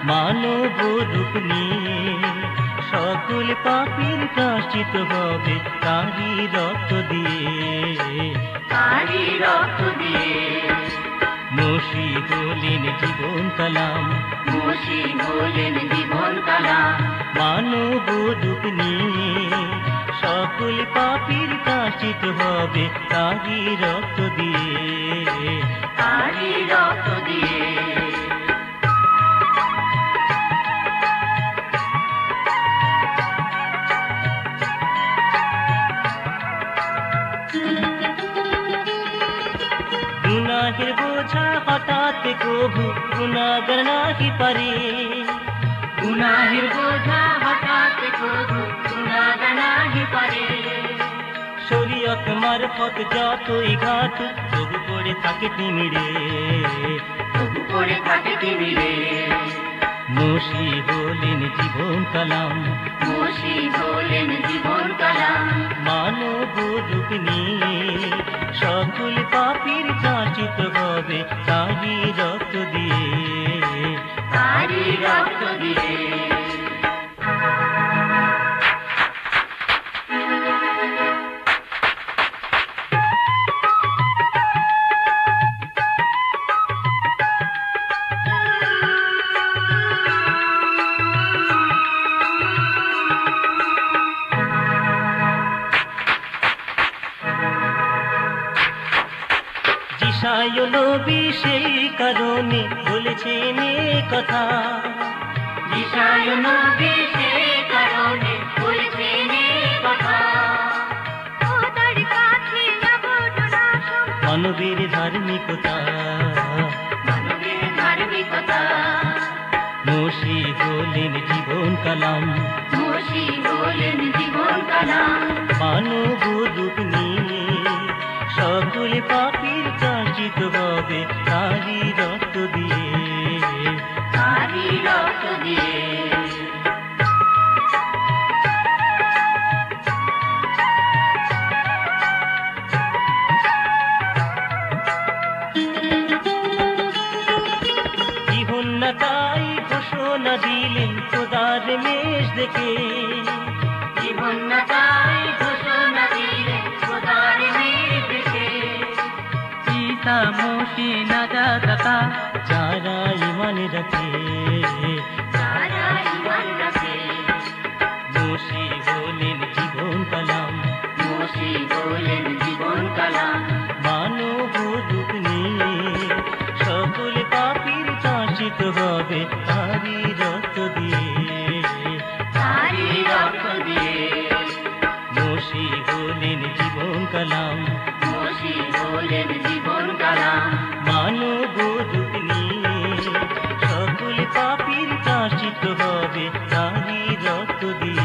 মানব রূপ নিয়ে সকল পাপীর প্রায়শ্চিত হবে তারি রক্ত দিয়ে, তারি রক্ত দিয়ে। মসি হলেন জীবন কালাম, মসি হলেন জীবন কালাম। মানব রূপ নিয়ে সকল পাপীর প্রায়শ্চিত হবে তারি রক্ত দিয়ে, তারি রক্ত দিয়ে। গুনাহের বোঝা হঠাৎ কবু গুনাহগার নাহি পারে, গুনাহের বোঝা হঠাৎ কবু গুনাহগার নাহি পারে। শরীয়ত মারফত যতই ঘাট তবু পড়ে থাকে তিমিরে, তবু পড়ে থাকে তিমিরে। মসি হলেন জীবন কালাম, মসি হলেন জীবন কালাম। মানব রূপ নিয়ে সকল পাপীর প্রায়শ্চিত হবে তারি রক্ত দিয়ে, তারি রক্ত দিয়ে। ঈশায় নবী সেই কারণে বলেছেন এ কথা, ঈশায় নবী সেই কারণে বলেছেন এ কথা। খোদার কাছে যাব ডোনাশন, মানবের ধার্মিকতা, মানবের ধার্মিকতা। মসি হলেন জীবন কালাম, মসি হলেন জীবন কালাম। মানব রূপ নিয়ে সকল পাপীর প্রায়শ্চিত হবে তারি রক্ত দিয়ে, তারি রক্ত দিয়ে। জীবন না তাই ঘোষণা দিলেন খোদার মেষ দেখে, জীবন না তাই ঘোষণা দিলেন খোদার মেষ দেখে। ঈসা মসি নাজাদাতা যারা ঈমান রাখে, যারা ঈমান রাখে। মসি হলেন জীবন কালাম, মসি হলেন জীবন কালাম। মানব রূপ নিয়ে সকল পাপীর প্রায়শ্চিত হবে তারি রক্ত দিয়ে, তারি রক্ত দিয়ে। মসি হলেন জীবন কালাম, মসি হলেন জীবন কালাম। মানব রূপ নিয়ে সকল পাপীর প্রায়শ্চিত হবে তারি রক্ত দিয়ে।